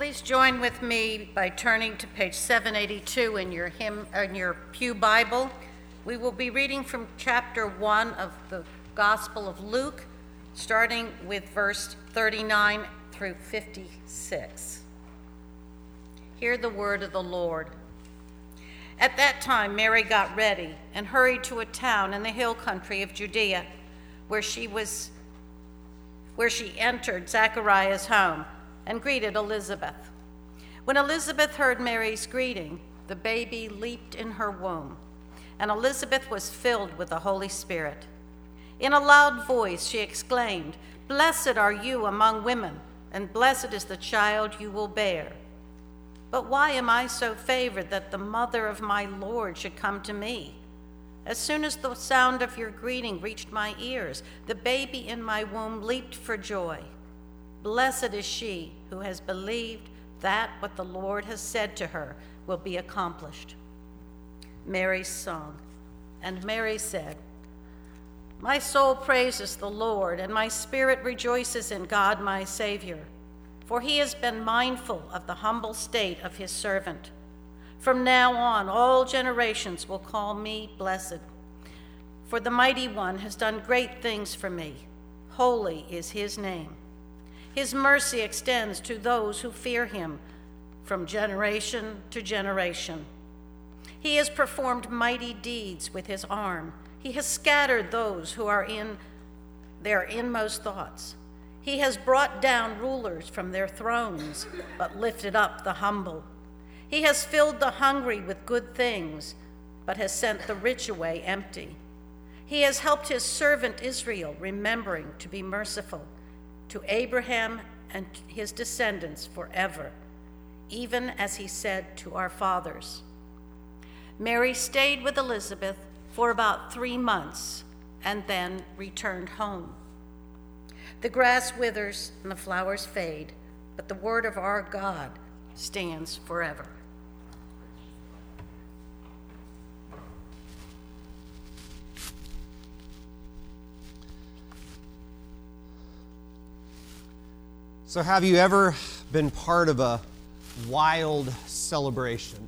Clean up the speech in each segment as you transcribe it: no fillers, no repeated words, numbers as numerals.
Please join with me by turning to page 782 in your Pew Bible. We will be reading from chapter 1 of the Gospel of Luke, starting with verse 39 through 56. Hear the word of the Lord. At that time, Mary got ready and hurried to a town in the hill country of Judea, where she entered Zachariah's home and greeted Elizabeth. When Elizabeth heard Mary's greeting, the baby leaped in her womb, and Elizabeth was filled with the Holy Spirit. In a loud voice, she exclaimed, "Blessed are you among women, and blessed is the child you will bear. But why am I so favored that the mother of my Lord should come to me? As soon as the sound of your greeting reached my ears, the baby in my womb leaped for joy. Blessed is she who has believed that what the Lord has said to her will be accomplished." Mary's song. And Mary said, "My soul praises the Lord, and my spirit rejoices in God my Savior, for he has been mindful of the humble state of his servant. From now on, all generations will call me blessed. For the Mighty One has done great things for me. Holy is his name. His mercy extends to those who fear him from generation to generation. He has performed mighty deeds with his arm. He has scattered those who are in their inmost thoughts. He has brought down rulers from their thrones, but lifted up the humble. He has filled the hungry with good things, but has sent the rich away empty. He has helped his servant Israel, remembering to be merciful to Abraham and his descendants forever, even as he said to our fathers." Mary stayed with Elizabeth for about 3 months and then returned home. The grass withers and the flowers fade, but the word of our God stands forever. So have you ever been part of a wild celebration?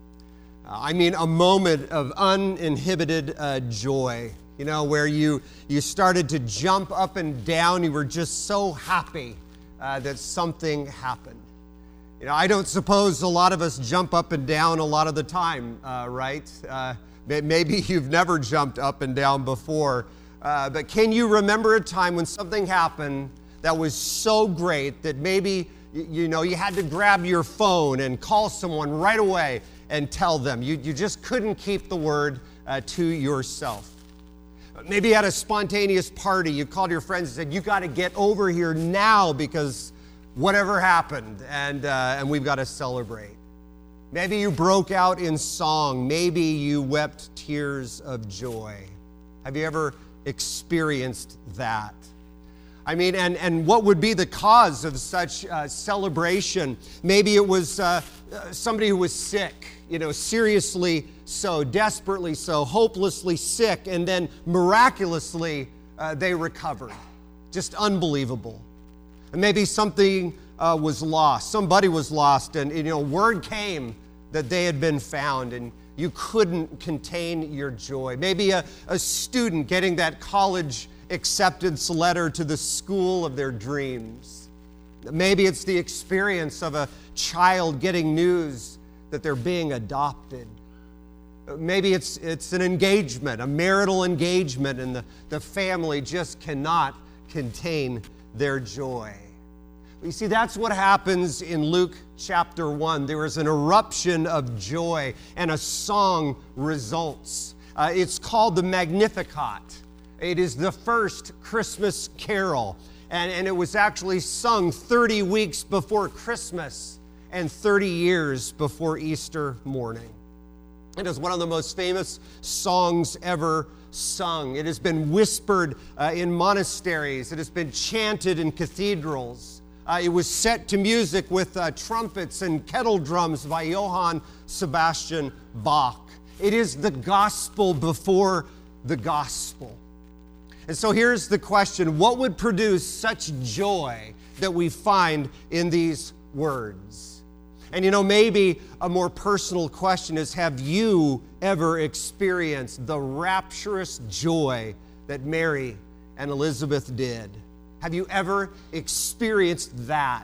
I mean, a moment of uninhibited joy, where you started to jump up and down. You were just so happy that something happened. I don't suppose a lot of us jump up and down a lot of the time, right? Maybe you've never jumped up and down before, but can you remember a time when something happened that was so great that maybe, you had to grab your phone and call someone right away and tell them? You just couldn't keep the word to yourself. Maybe at a spontaneous party, you called your friends and said, "You got to get over here now because whatever happened, and we've got to celebrate." Maybe you broke out in song. Maybe you wept tears of joy. Have you ever experienced that? I mean, and what would be the cause of such celebration? Maybe it was somebody who was sick, seriously so, desperately so, hopelessly sick, and then miraculously they recovered. Just unbelievable. And maybe something was lost. Somebody was lost, and word came that they had been found, and you couldn't contain your joy. Maybe a student getting that college acceptance letter to the school of their dreams. Maybe it's the experience of a child getting news that they're being adopted. Maybe it's an engagement, a marital engagement, and the family just cannot contain their joy. You see, that's what happens in Luke chapter 1. There is an eruption of joy, and a song results. It's called the Magnificat. It is the first Christmas carol, and it was actually sung 30 weeks before Christmas and 30 years before Easter morning. It is one of the most famous songs ever sung. It has been whispered in monasteries. It has been chanted in cathedrals. It was set to music with trumpets and kettle drums by Johann Sebastian Bach. It is the gospel before the gospel. And so here's the question: what would produce such joy that we find in these words. And maybe a more personal question is, have you ever experienced the rapturous joy that Mary and Elizabeth did? Have you ever experienced that?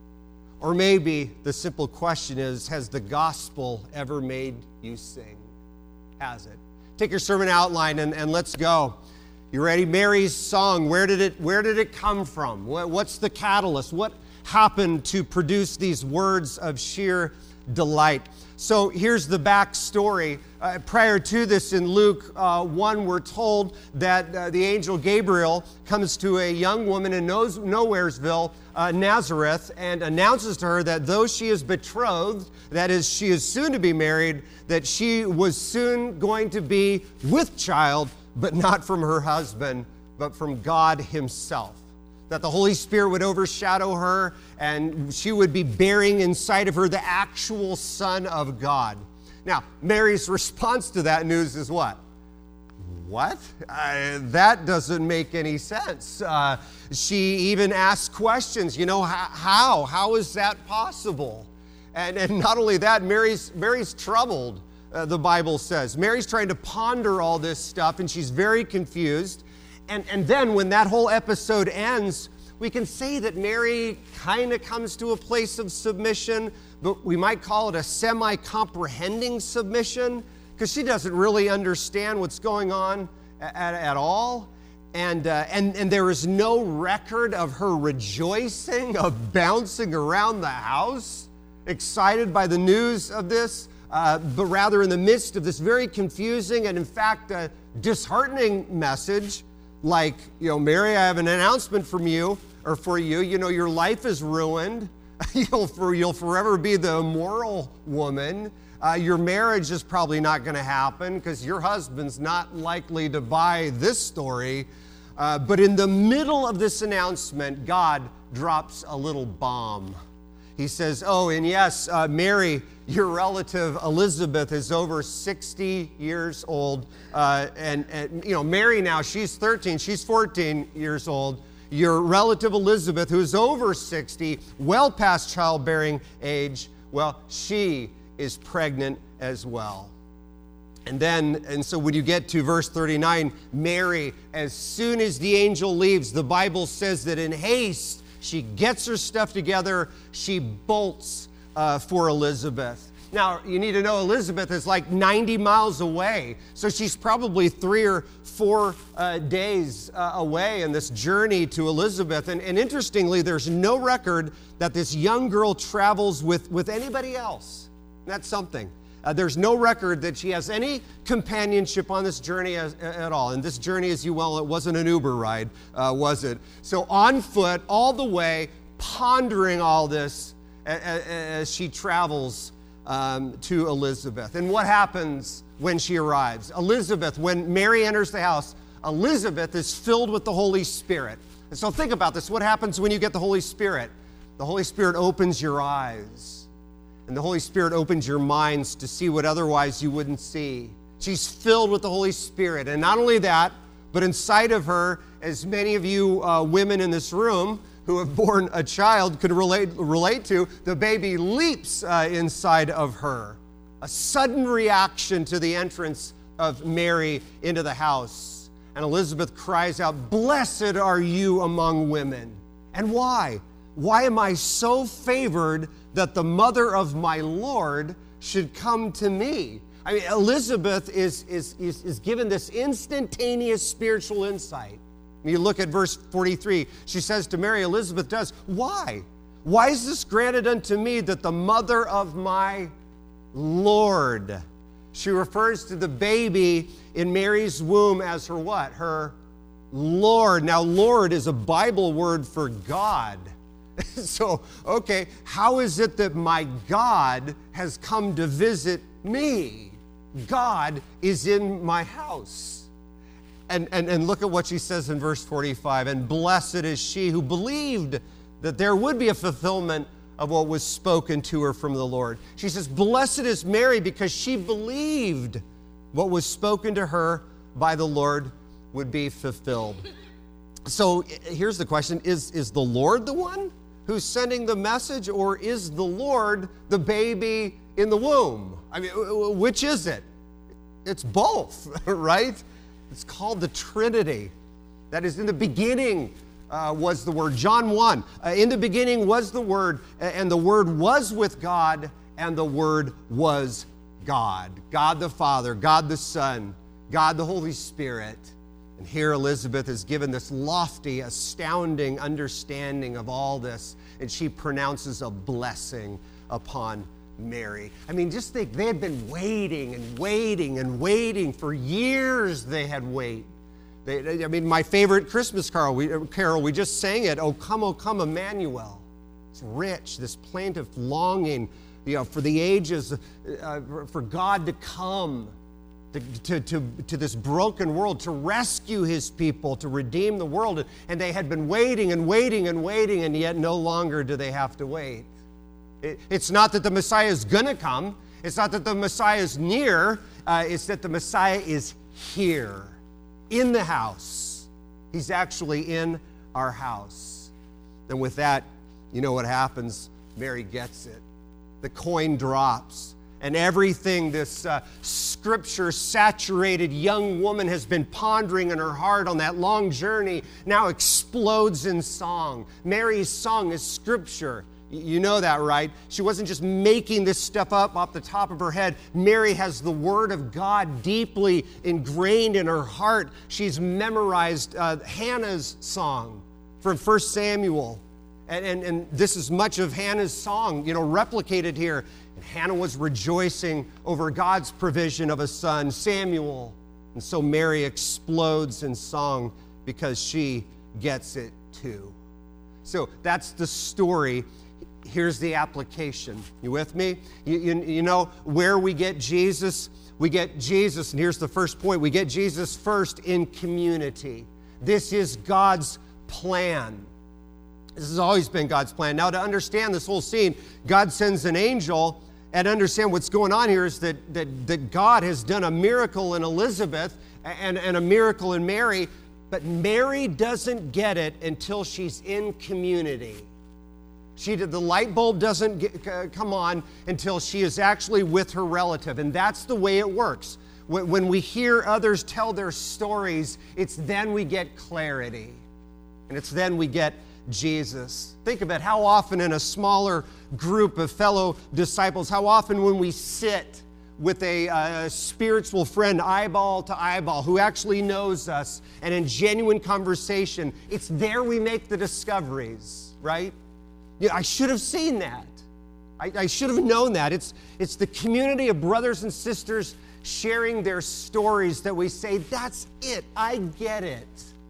Or maybe the simple question is, has the gospel ever made you sing? Has it? Take your sermon outline and let's go. You ready? Mary's song, where did it come from? What's the catalyst? What happened to produce these words of sheer delight? So here's the backstory. Prior to this, in Luke 1, we're told that the angel Gabriel comes to a young woman in Nowheresville, Nazareth, and announces to her that though she is betrothed, that is, she is soon to be married, that she was soon going to be with child, but not from her husband, but from God himself. That the Holy Spirit would overshadow her, and she would be bearing inside of her the actual Son of God. Now, Mary's response to that news is what? What? That doesn't make any sense. She even asks questions. How? How is that possible? And not only that, Mary's troubled, the Bible says. Mary's trying to ponder all this stuff, and she's very confused. And then when that whole episode ends, we can say that Mary kind of comes to a place of submission, but we might call it a semi-comprehending submission, because she doesn't really understand what's going on at all. And there is no record of her rejoicing, of bouncing around the house, excited by the news of this, but rather in the midst of this very confusing and, in fact, disheartening message, like, Mary, I have an announcement for you. Your life is ruined. You'll forever be the immoral woman. Your marriage is probably not going to happen because your husband's not likely to buy this story. But in the middle of this announcement, God drops a little bomb. He says, and yes, Mary, your relative Elizabeth is over 60 years old. And Mary now, she's 13, she's 14 years old. Your relative Elizabeth, who's over 60, well past childbearing age, well, she is pregnant as well. And so when you get to verse 39, Mary, as soon as the angel leaves, the Bible says that in haste, she gets her stuff together, she bolts for Elizabeth. Now, you need to know Elizabeth is like 90 miles away, so she's probably 3 or 4 days away in this journey to Elizabeth. And interestingly, there's no record that this young girl travels with anybody else. That's something. There's no record that she has any companionship on this journey at all. And this journey, as you well, it wasn't an Uber ride, was it? So on foot, all the way, pondering all this as she travels to Elizabeth. And what happens when she arrives? When Mary enters the house, Elizabeth is filled with the Holy Spirit. And so think about this. What happens when you get the Holy Spirit? The Holy Spirit opens your eyes. And the Holy Spirit opens your minds to see what otherwise you wouldn't see. She's filled with the Holy Spirit. And not only that, but inside of her, as many of you women in this room who have borne a child could relate to, the baby leaps inside of her. A sudden reaction to the entrance of Mary into the house. And Elizabeth cries out, "Blessed are you among women." And why? Why am I so favored that the mother of my Lord should come to me? I mean, Elizabeth is given this instantaneous spiritual insight. When you look at verse 43, she says to Mary, Elizabeth does, "Why? Why is this granted unto me that the mother of my Lord?" She refers to the baby in Mary's womb as her what? Her Lord. Now, Lord is a Bible word for God. So, okay, how is it that my God has come to visit me? God is in my house. And look at what she says in verse 45. And blessed is she who believed that there would be a fulfillment of what was spoken to her from the Lord. She says, blessed is Mary because she believed what was spoken to her by the Lord would be fulfilled. So here's the question. Is the Lord the one who's sending the message, or is the Lord the baby in the womb? I mean, which is it? It's both, right? It's called the Trinity. That is, in the beginning was the Word. John 1, in the beginning was the Word, and the Word was with God, and the Word was God. God the Father, God the Son, God the Holy Spirit. And here Elizabeth is given this lofty, astounding understanding of all this, and she pronounces a blessing upon Mary. I mean, just think, they had been waiting and waiting and waiting for years. They had waited. I mean, my favorite Christmas carol, we just sang it, O come, Emmanuel. It's rich, this plaintive longing, for the ages, for God to come to this broken world, to rescue his people, to redeem the world. And they had been waiting and waiting and waiting, and yet no longer do they have to wait. It's not that the Messiah is going to come. It's not that the Messiah is near. It's that the Messiah is here, in the house. He's actually in our house. And with that, you know what happens? Mary gets it. The coin drops. And everything this scripture-saturated young woman has been pondering in her heart on that long journey now explodes in song. Mary's song is scripture. You know that, right? She wasn't just making this stuff up off the top of her head. Mary has the Word of God deeply ingrained in her heart. She's memorized Hannah's song from 1 Samuel. And this is much of Hannah's song, replicated here. And Hannah was rejoicing over God's provision of a son, Samuel. And so Mary explodes in song because she gets it too. So that's the story. Here's the application. You with me? You know where we get Jesus? We get Jesus, and here's the first point. We get Jesus first in community. This is God's plan. This has always been God's plan. Now, to understand this whole scene, God sends an angel, and understand what's going on here is that God has done a miracle in Elizabeth and a miracle in Mary, but Mary doesn't get it until she's in community. The light bulb doesn't come on until she is actually with her relative, and that's the way it works. When we hear others tell their stories, it's then we get clarity, and it's then we get Jesus. Think of it, how often in a smaller group of fellow disciples, how often when we sit with a spiritual friend eyeball to eyeball who actually knows us, and in genuine conversation, it's there we make the discoveries, right? Yeah, I should have seen that. I should have known that. It's the community of brothers and sisters sharing their stories that we say, that's it. I get it.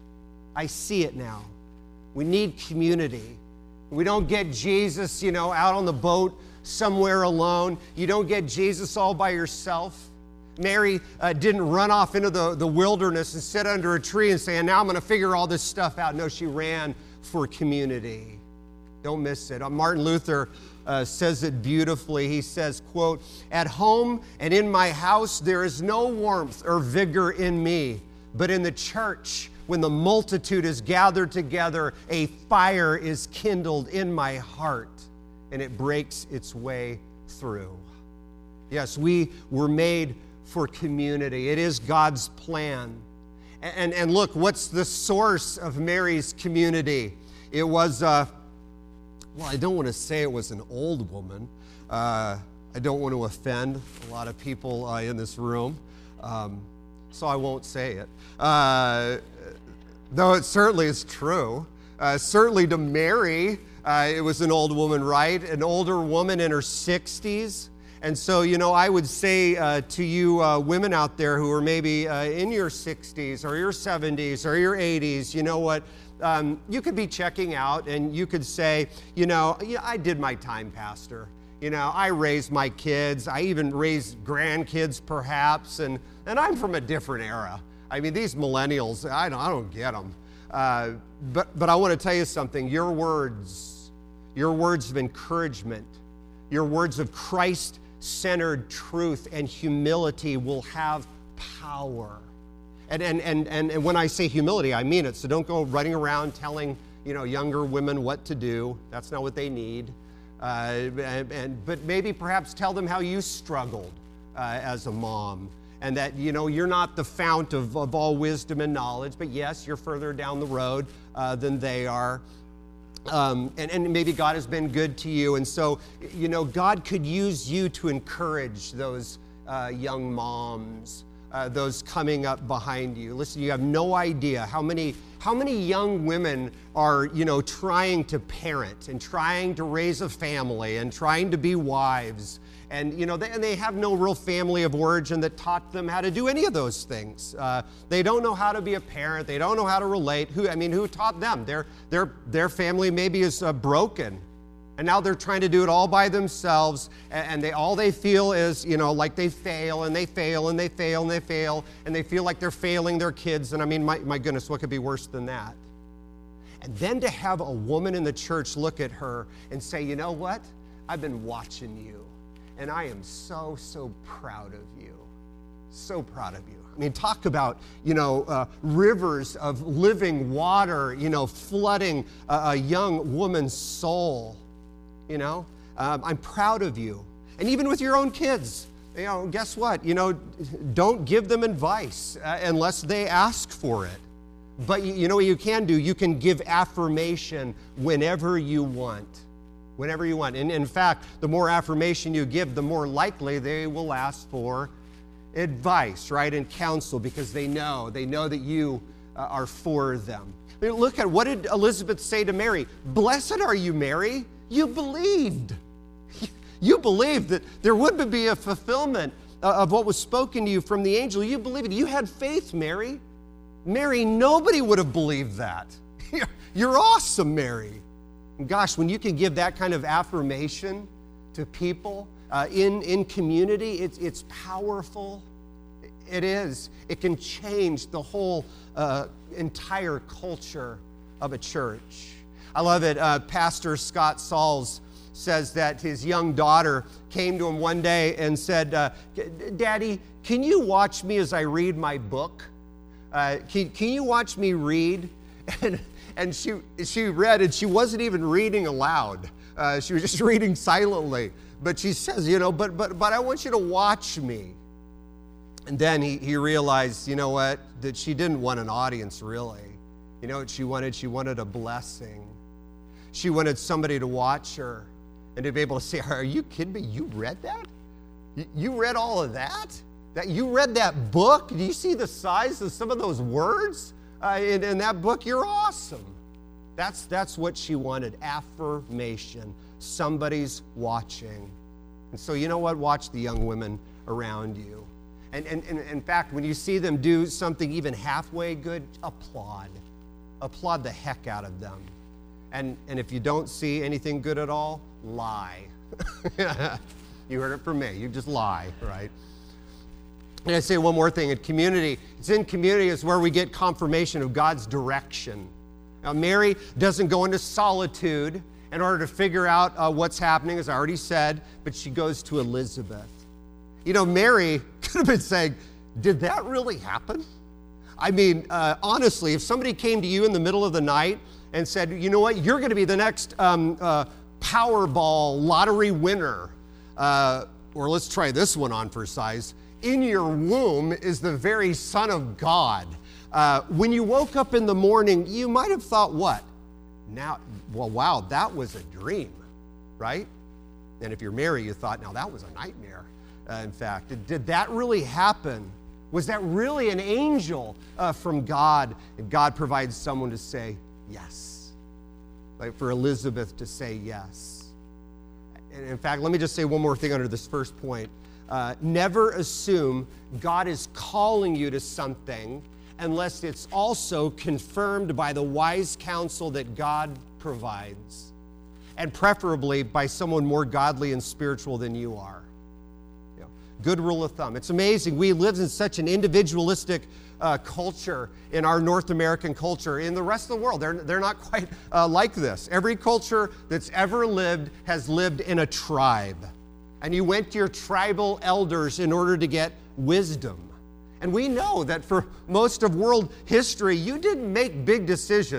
I see it now. We need community. We don't get Jesus, out on the boat somewhere alone. You don't get Jesus all by yourself. Mary didn't run off into the wilderness and sit under a tree and say, now I'm going to figure all this stuff out. No, she ran for community. Don't miss it. Martin Luther says it beautifully. He says, quote, "At home and in my house there is no warmth or vigor in me, but in the church, when the multitude is gathered together, a fire is kindled in my heart, and it breaks its way through." Yes, we were made for community. It is God's plan. And look, what's the source of Mary's community? It was, I don't want to say it was an old woman. I don't want to offend a lot of people in this room, so I won't say it. Though it certainly is true. Certainly to Mary, it was an old woman, right? An older woman in her 60s. And so, I would say to you women out there who are maybe in your 60s or your 70s or your 80s, you know what? You could be checking out and you could say, I did my time, Pastor. I raised my kids. I even raised grandkids, perhaps, and I'm from a different era. I mean, these millennials, I don't get them. But I want to tell you something. Your words of encouragement, your words of Christ-centered truth and humility will have power. And when I say humility, I mean it. So don't go running around telling younger women what to do. That's not what they need. But maybe perhaps tell them how you struggled as a mom, and that, you're not the fount of all wisdom and knowledge, but yes, you're further down the road than they are. And maybe God has been good to you. And so, God could use you to encourage those young moms, those coming up behind you. Listen, you have no idea how many young women are, trying to parent and trying to raise a family and trying to be wives. And, they have no real family of origin that taught them how to do any of those things. They don't know how to be a parent. They don't know how to relate. Who taught them? Their family maybe is broken. And now they're trying to do it all by themselves. And all they feel is, like they fail and they fail and they fail and they fail. And they feel like they're failing their kids. And my goodness, what could be worse than that? And then to have a woman in the church look at her and say, you know what? I've been watching you. And I am so, so proud of you. So proud of you. Talk about, rivers of living water, flooding a young woman's soul. I'm proud of you. And even with your own kids, guess what? Don't give them advice unless they ask for it. But you know what you can do? You can give affirmation whenever you want. Whenever you want. And in fact, the more affirmation you give, the more likely they will ask for advice, right? And counsel, because they know that you are for them. Look at what did Elizabeth say to Mary? Blessed are you, Mary. You believed. You believed that there would be a fulfillment of what was spoken to you from the angel. You believed it. You had faith, Mary. Mary, nobody would have believed that. You're awesome, Mary. And gosh, when you can give that kind of affirmation to people in community, it's powerful. It is. It can change the whole entire culture of a church. I love it. Pastor Scott Sauls says that his young daughter came to him one day and said, Daddy, can you watch me as I read my book? Can you watch me read? And she read, and she wasn't even reading aloud. She was just reading silently. But she says, but I want you to watch me. And then he realized, that she didn't want an audience, really. You know what she wanted? She wanted a blessing. She wanted somebody to watch her and to be able to say, are you kidding me? You read that? You read all of that? That you read that book? Do you see the size of some of those words in that book? You're awesome. That's what she wanted, affirmation. Somebody's watching. And so you know what? Watch the young women around you. And in fact, when you see them do something even halfway good, applaud. Applaud the heck out of them. And if you don't see anything good at all, lie. You heard it from me. You just lie, right? And I say one more thing. It's in community is where we get confirmation of God's direction. Now, Mary doesn't go into solitude in order to figure out what's happening, as I already said, but she goes to Elizabeth. Mary could have been saying, did that really happen? Honestly, if somebody came to you in the middle of the night and said, you know what, you're going to be the next Powerball lottery winner, or let's try this one on for size, in your womb is the very Son of God. When you woke up in the morning, you might have thought, what? Wow, that was a dream, right? And if you're Mary, you thought, now that was a nightmare, in fact. Did that really happen? Was that really an angel from God? And God provides someone to say yes. Like for Elizabeth to say yes. And in fact, let me just say one more thing under this first point. Never assume God is calling you to something unless it's also confirmed by the wise counsel that God provides, and preferably by someone more godly and spiritual than you are. Good rule of thumb. It's amazing. We live in such an individualistic culture in our North American culture. In the rest of the world, they're not quite like this. Every culture that's ever lived has lived in a tribe. And you went to your tribal elders in order to get wisdom. And we know that for most of world history, you didn't make big decisions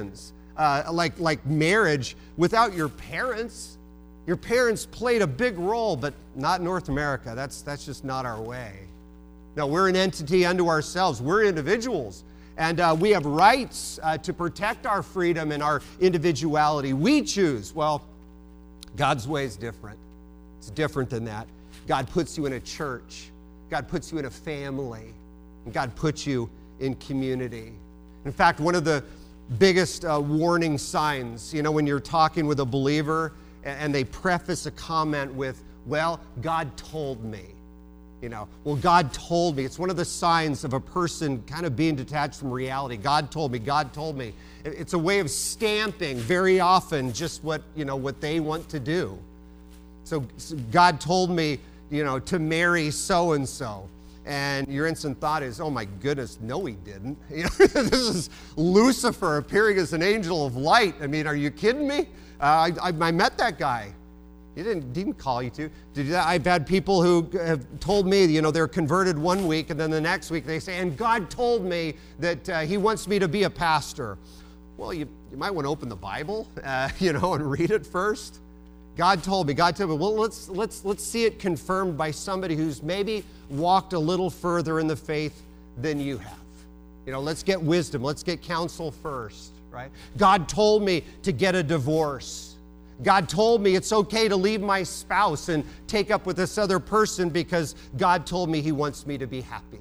like marriage without your parents. Your parents played a big role, but not in North America. That's just not our way. No, we're an entity unto ourselves. We're individuals, and we have rights to protect our freedom and our individuality. We choose. Well, God's way is different. It's different than that. God puts you in a church. God puts you in a family. And God puts you in community. In fact, one of the biggest warning signs, when you're talking with a believer and they preface a comment with, well, God told me. Well, God told me. It's one of the signs of a person kind of being detached from reality. God told me. God told me. It's a way of stamping very often just what they want to do. So God told me, to marry so-and-so. And your instant thought is, oh my goodness, no he didn't. This is Lucifer appearing as an angel of light. I mean, are you kidding me? I met that guy. He didn't call you to. I've had people who have told me, they're converted one week, and then the next week they say, and God told me that he wants me to be a pastor. Well, you might want to open the Bible, and read it first. God told me. Well, let's see it confirmed by somebody who's maybe walked a little further in the faith than you have. Let's get wisdom. Let's get counsel first, right? God told me to get a divorce. God told me it's okay to leave my spouse and take up with this other person because God told me he wants me to be happy.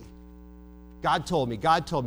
God told me.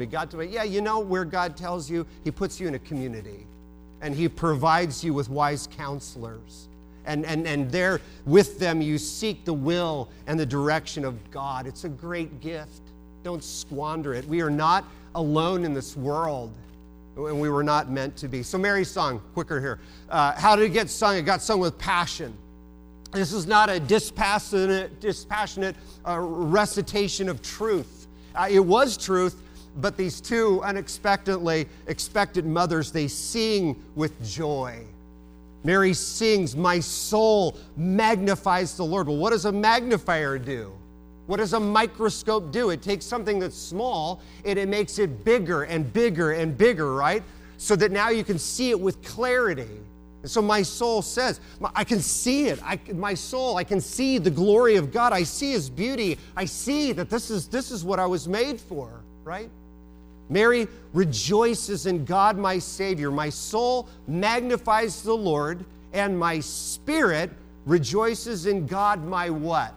Yeah, where God tells you, he puts you in a community and he provides you with wise counselors. And there with them you seek the will and the direction of God. It's a great gift. Don't squander it. We are not alone in this world, and we were not meant to be. So Mary's song, quicker here. How did it get sung? It got sung with passion. This is not a dispassionate recitation of truth. It was truth, but these two unexpectedly expectant mothers, they sing with joy. Mary sings, my soul magnifies the Lord. Well, what does a magnifier do? What does a microscope do? It takes something that's small and it makes it bigger and bigger and bigger, right? So that now you can see it with clarity. And so my soul says, I can see it. I can see the glory of God. I see his beauty. I see that this is what I was made for, right? Mary rejoices in God, my Savior. My soul magnifies the Lord, and my spirit rejoices in God, my what?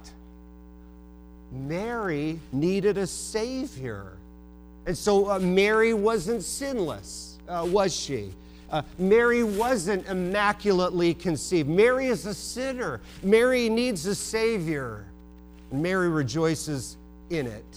Mary needed a Savior. And so Mary wasn't sinless, was she? Mary wasn't immaculately conceived. Mary is a sinner. Mary needs a Savior. And Mary rejoices in it.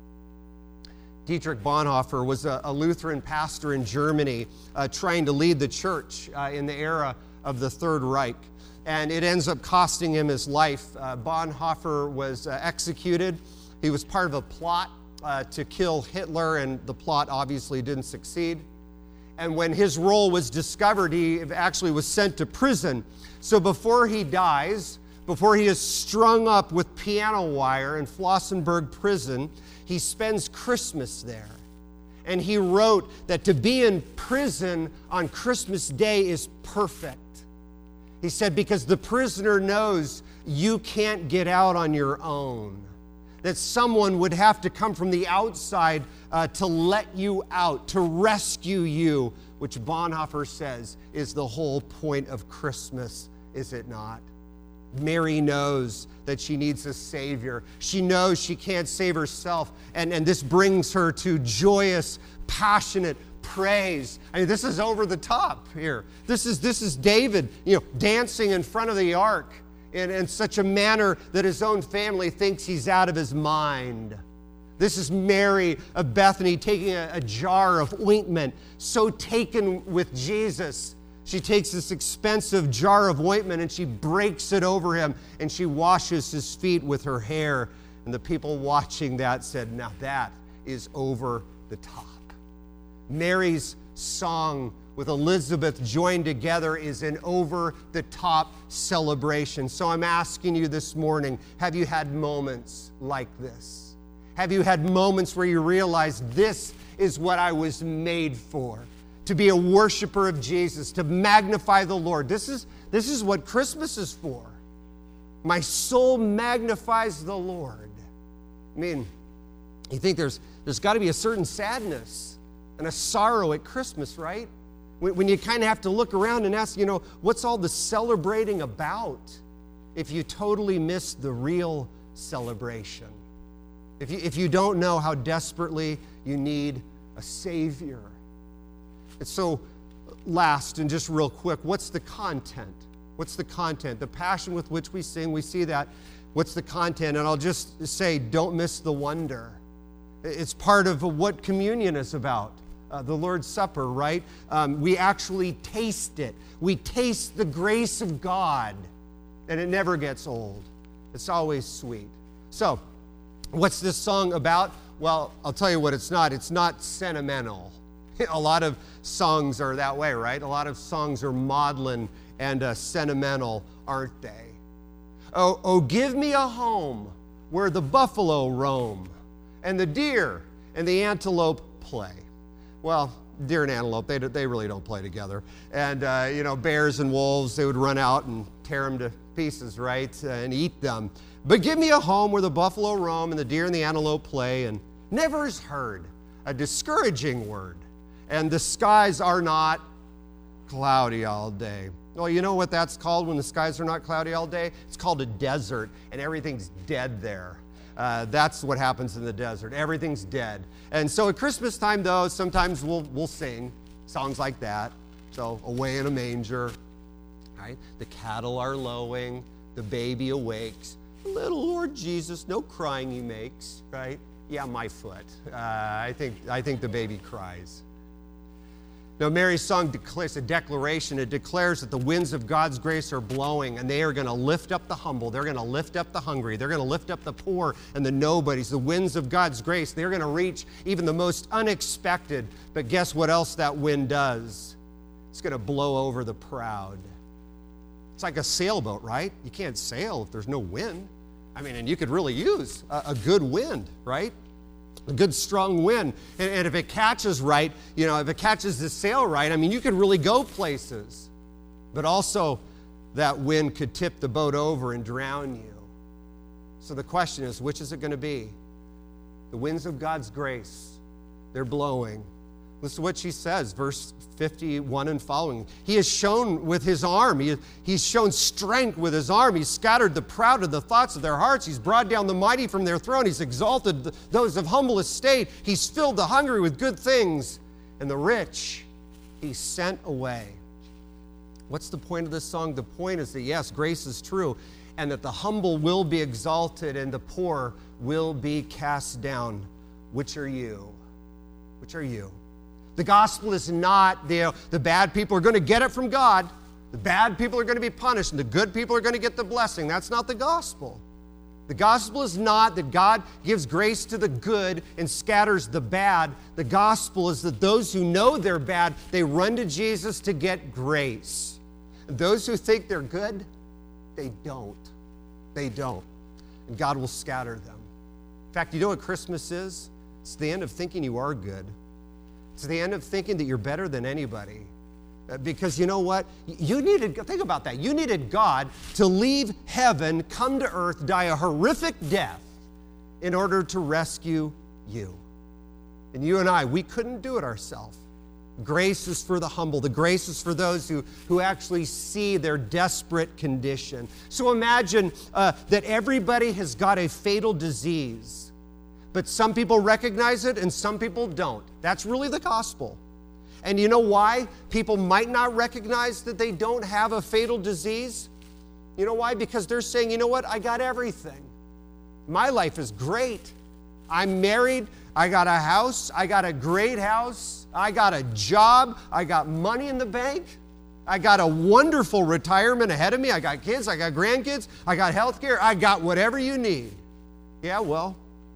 Dietrich Bonhoeffer was a Lutheran pastor in Germany trying to lead the church in the era of the Third Reich. And it ends up costing him his life. Bonhoeffer was executed. He was part of a plot to kill Hitler, and the plot obviously didn't succeed. And when his role was discovered, he actually was sent to prison. So before he dies, before he is strung up with piano wire in Flossenburg prison, he spends Christmas there. And he wrote that to be in prison on Christmas Day is perfect. He said, because the prisoner knows you can't get out on your own. That someone would have to come from the outside to let you out, to rescue you, which Bonhoeffer says is the whole point of Christmas, is it not? Mary knows that she needs a Savior. She knows she can't save herself. And this brings her to joyous, passionate praise. I mean, this is over the top here. This is David, dancing in front of the ark in such a manner that his own family thinks he's out of his mind. This is Mary of Bethany taking a jar of ointment, so taken with Jesus. She takes this expensive jar of ointment and she breaks it over him and she washes his feet with her hair. And the people watching that said, now that is over the top. Mary's song with Elizabeth joined together is an over-the-top celebration. So I'm asking you this morning, have you had moments like this? Have you had moments where you realize this is what I was made for? to be a worshiper of Jesus, to magnify the Lord. This is what Christmas is for. My soul magnifies the Lord. I mean, you think there's got to be a certain sadness and a sorrow at Christmas, right? When you kind of have to look around and ask, what's all the celebrating about if you totally miss the real celebration? If you don't know how desperately you need a Savior. And so, last and just real quick, what's the content? What's the content? The passion with which we sing, we see that. What's the content? And I'll just say, don't miss the wonder. It's part of what communion is about. The Lord's Supper, right? We actually taste it. We taste the grace of God, and it never gets old. It's always sweet. So, what's this song about? Well, I'll tell you what it's not. It's not sentimental. A lot of songs are that way, right? A lot of songs are maudlin and sentimental, aren't they? Oh, give me a home where the buffalo roam and the deer and the antelope play. Well, deer and antelope, they really don't play together. And, bears and wolves, they would run out and tear them to pieces, right, and eat them. But give me a home where the buffalo roam and the deer and the antelope play, and never is heard a discouraging word, and the skies are not cloudy all day. Well, you know what that's called when the skies are not cloudy all day? It's called a desert, and everything's dead there. That's what happens in the desert. Everything's dead. And so at Christmas time, though, sometimes we'll sing songs like that. So, away in a manger, right? The cattle are lowing, the baby awakes. Little Lord Jesus, no crying he makes, right? Yeah, my foot. I think the baby cries. Now, Mary's song declares a declaration. It declares that the winds of God's grace are blowing, and they are going to lift up the humble. They're going to lift up the hungry. They're going to lift up the poor and the nobodies. The winds of God's grace, they're going to reach even the most unexpected. But guess what else that wind does? It's going to blow over the proud. It's like a sailboat, right? You can't sail if there's no wind. I mean, and you could really use a good wind, right? A good strong wind. And if it catches right, if it catches the sail right, I mean, you could really go places. But also, that wind could tip the boat over and drown you. So the question is, which is it going to be? The winds of God's grace, they're blowing. Listen to what she says, verse 51 and following. He has shown with his arm. He's shown strength with his arm. He's scattered the proud of the thoughts of their hearts. He's brought down the mighty from their throne. He's exalted those of humble estate. He's filled the hungry with good things, and the rich he's sent away. What's the point of this song? The point is that, yes, grace is true, and that the humble will be exalted and the poor will be cast down. Which are you? Which are you? The gospel is not the bad people are going to get it from God. The bad people are going to be punished, and the good people are going to get the blessing. That's not the gospel. The gospel is not that God gives grace to the good and scatters the bad. The gospel is that those who know they're bad, they run to Jesus to get grace. And those who think they're good, they don't. They don't. And God will scatter them. In fact, you know what Christmas is? It's the end of thinking you are good. It's the end of thinking that you're better than anybody. Because you know what? Think about that. You needed God to leave heaven, come to earth, die a horrific death in order to rescue you. And you and I, we couldn't do it ourselves. Grace is for the humble. The grace is for those who actually see their desperate condition. So imagine that everybody has got a fatal disease. But some people recognize it and some people don't. That's really the gospel. And you know why people might not recognize that they don't have a fatal disease? You know why? Because they're saying, you know what? I got everything. My life is great. I'm married. I got a house. I got a great house. I got a job. I got money in the bank. I got a wonderful retirement ahead of me. I got kids. I got grandkids. I got health care. I got whatever you need. Yeah, well,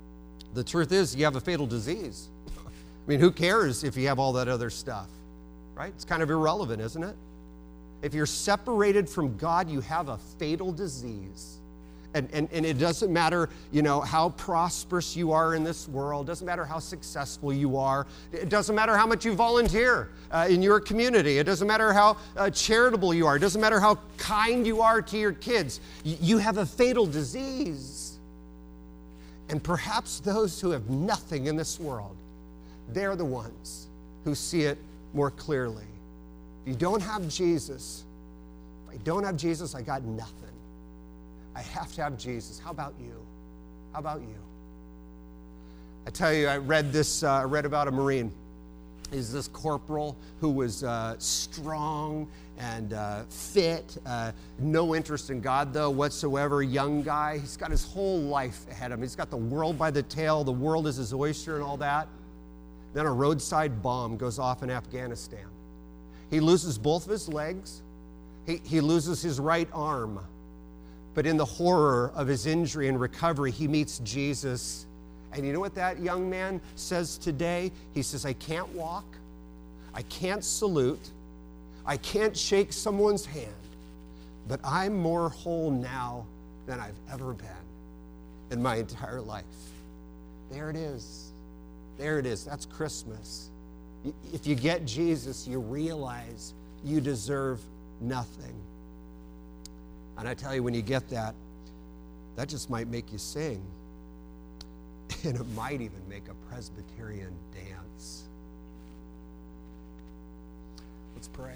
the truth is you have a fatal disease. I mean, who cares if you have all that other stuff, right? It's kind of irrelevant, isn't it? If you're separated from God, you have a fatal disease. And it doesn't matter, how prosperous you are in this world. It doesn't matter how successful you are. It doesn't matter how much you volunteer in your community. It doesn't matter how charitable you are. It doesn't matter how kind you are to your kids. You have a fatal disease. And perhaps those who have nothing in this world, they're the ones who see it more clearly. If you don't have Jesus, I got nothing. I have to have Jesus. How about you? How about you? I tell you, I read about a Marine. He's this corporal who was strong and fit, no interest in God, though, whatsoever, young guy. He's got his whole life ahead of him. He's got the world by the tail. The world is his oyster and all that. Then a roadside bomb goes off in Afghanistan. He loses both of his legs. He loses his right arm. But in the horror of his injury and recovery, he meets Jesus. And you know what that young man says today? He says, I can't walk. I can't salute. I can't shake someone's hand. But I'm more whole now than I've ever been in my entire life. There it is. There it is. That's Christmas. If you get Jesus, you realize you deserve nothing. And I tell you, when you get that, that just might make you sing. And it might even make a Presbyterian dance. Let's pray.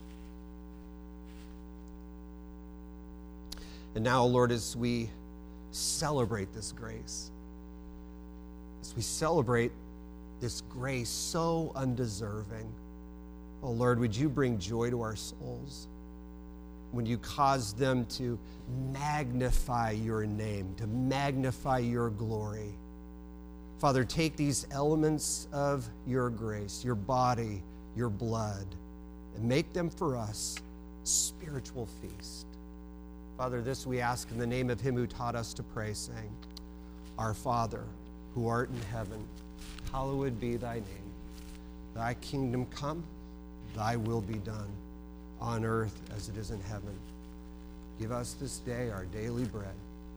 And now, Lord, as we celebrate this grace, as we celebrate this grace so undeserving, oh Lord, would you bring joy to our souls? When you cause them to magnify your name, to magnify your glory. Father, take these elements of your grace, your body, your blood, and make them for us spiritual feast. Father, this we ask in the name of him who taught us to pray, saying, Our Father, who art in heaven, hallowed be thy name. Thy kingdom come, thy will be done, on earth as it is in heaven. Give us this day our daily bread.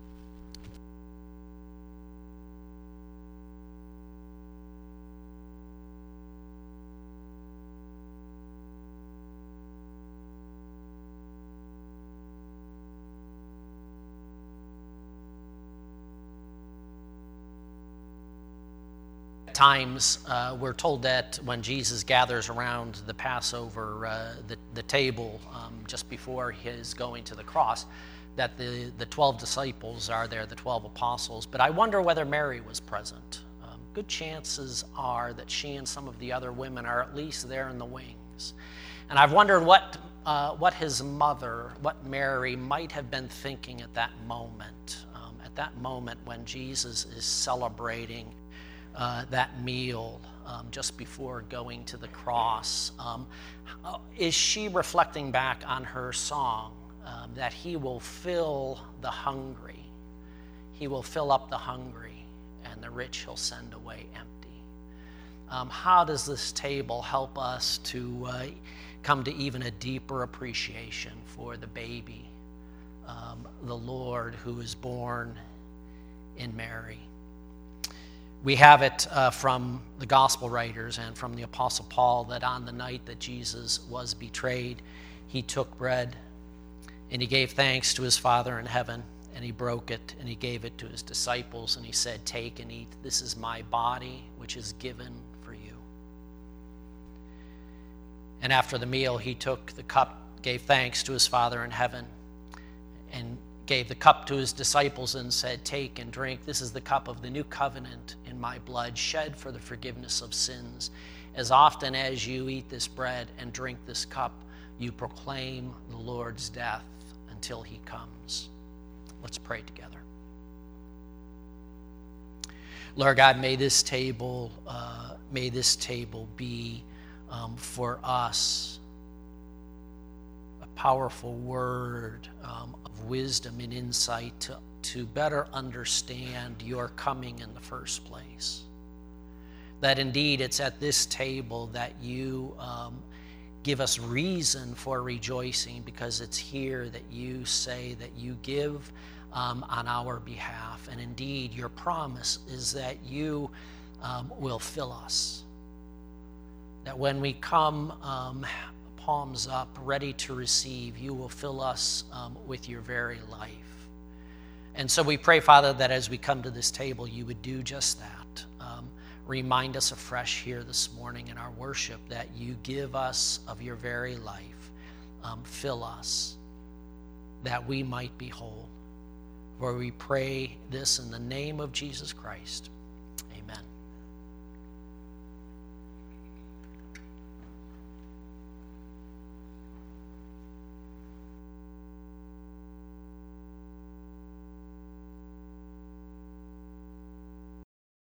Times we're told that when Jesus gathers around the Passover, the table just before his going to the cross, that the 12 disciples are there, the 12 apostles. But I wonder whether Mary was present. Good chances are that she and some of the other women are at least there in the wings. And I've wondered what his mother, what Mary might have been thinking at that moment when Jesus is celebrating that meal just before going to the cross. Is she reflecting back on her song that he will fill the hungry, he will fill up the hungry, and the rich he'll send away empty? How does this table help us to come to even a deeper appreciation for the baby, the Lord who is born in Mary? We have it from the gospel writers and from the Apostle Paul that on the night that Jesus was betrayed, he took bread and he gave thanks to his Father in heaven, and he broke it and he gave it to his disciples, and he said, Take and eat. This is my body, which is given for you. And after the meal, he took the cup, gave thanks to his Father in heaven, and gave the cup to his disciples and said, Take and drink. This is the cup of the new covenant in my blood, shed for the forgiveness of sins. As often as you eat this bread and drink this cup, you proclaim the Lord's death until he comes. Let's pray together. Lord God, may this table be for us a powerful word of wisdom and insight to better understand your coming in the first place. That indeed it's at this table that you give us reason for rejoicing, because it's here that you say that you give on our behalf. And indeed, your promise is that you will fill us. That when we come palms up, ready to receive, you will fill us with your very life. And so we pray, Father, that as we come to this table, you would do just that. Remind us afresh here this morning in our worship that you give us of your very life. Fill us that we might be whole. For we pray this in the name of Jesus Christ.